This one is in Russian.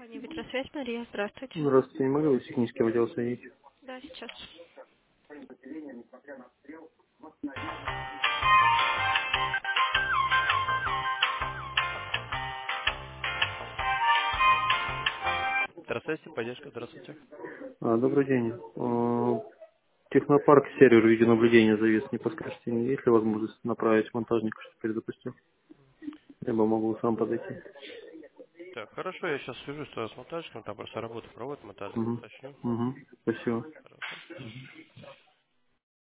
Компания «Ветросвязь», Мария, здравствуйте. Здравствуйте, не могли бы технически в отдел соединить? Да, сейчас. Здравствуйте, поддержка, здравствуйте. Добрый день. Технопарк сервер видеонаблюдения завис. Не подскажете, есть ли возможность направить монтажника, чтобы перезапустил? Либо могу сам подойти. Так, хорошо, я сейчас свяжусь с монтажником, там просто работу проводит монтажник, Угу. уточню. Угу. Спасибо. Хорошо.